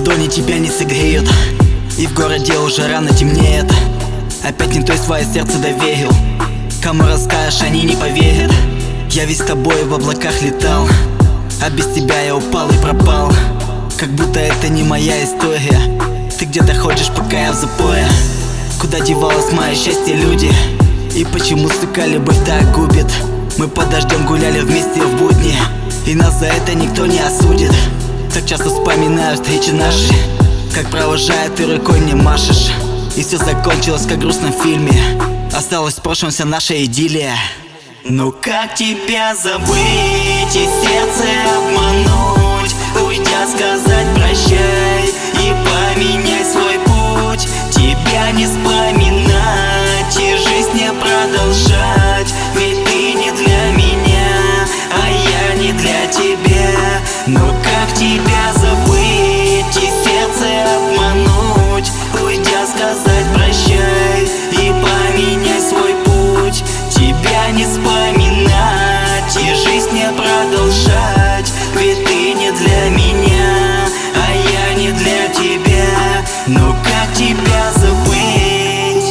ладони тебя не согреют, и в городе уже рано темнеет. Опять не той свое сердце доверил. Кому расскажешь, они не поверят. Я весь с тобой в облаках летал, а без тебя я упал и пропал. Как будто это не моя история. Ты где-то ходишь, пока я в запое. Куда девалось мое счастье, люди? И почему, сука, любовь так губит? Мы под дождем гуляли вместе в будни, и нас за это никто не осудит. Так часто вспоминаю встречи наши, как провожая, ты рукой не машешь. И все закончилось, как в грустном фильме. Осталась в прошлом вся наша идиллия. Ну как тебя забыть и сердце обмануть, уйдя сказать прощай и поменять свой путь? Тебя не вспоминать и жизнь не продолжать, ведь ты не для меня, а я не для тебя. Ну как тебя забыть и сердце обмануть, уйдя сказать прощай и поменять свой путь? Тебя не вспоминать и жизнь не продолжать, ведь ты не для меня, а я не для тебя. Ну как тебя забыть?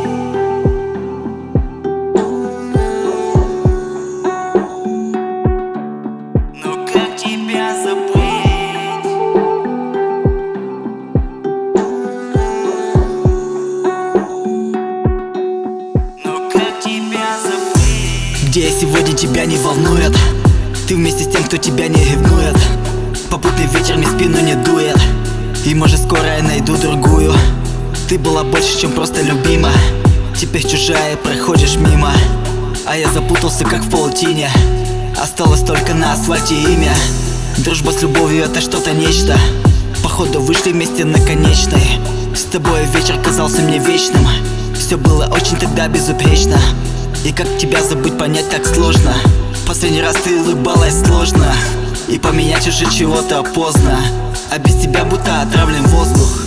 Ну как тебя забыть? Ну как тебя забыть? Где я сегодня, тебя не волнует. Ты вместе с тем, кто тебя не ревнует. Попутный ветер мне в спину не дует, и может скоро я найду другую. Ты была больше, чем просто любима. Теперь чужая, проходишь мимо, а я запутался, как в паутине. Осталось только на асфальте имя. Дружба с любовью — это что-то нечто. Походу вышли вместе на конечной. С тобой вечер казался мне вечным. Все было очень тогда безупречно. И как тебя забыть, понять так сложно. Последний раз ты улыбалась сложно, и поменять уже чего-то поздно. А без тебя будто отравлен воздух.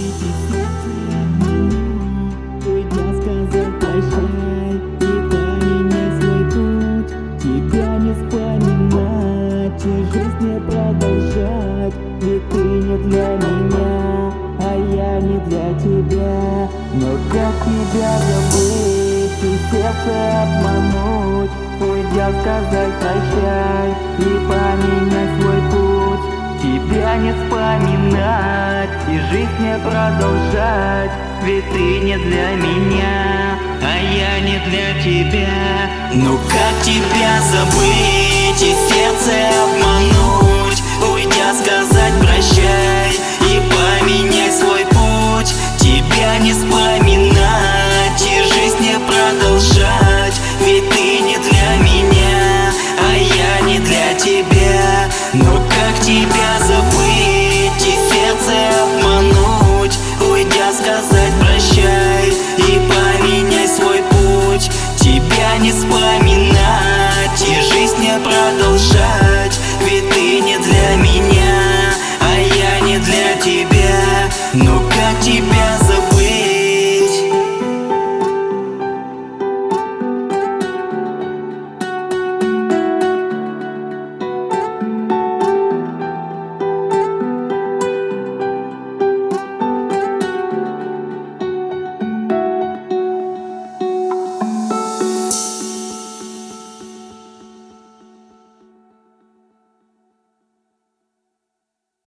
Тебя не вспоминать и жизнь не продолжать, ведь ты не для меня, а я не для тебя. Но как тебя забыть и сердце обмануть, уйдя сказать прощай и поменять свой путь? Тебя не вспоминать и жизнь не продолжать, ведь ты не для меня, а я не для тебя. Ну как тебя забыть и сердце обмануть, уйдя сказать прощай и поменять свой путь? Тебя не вспоминать и жизнь не продолжать, ведь ты не для меня, а я не для тебя. Ну как тебя забыть и сердце обмануть, уйдя сказать прощай и поменять свой путь? Тебя не вспоминать и жизнь не продолжать, ведь ты не для меня, а я не для тебя. Ну как тебя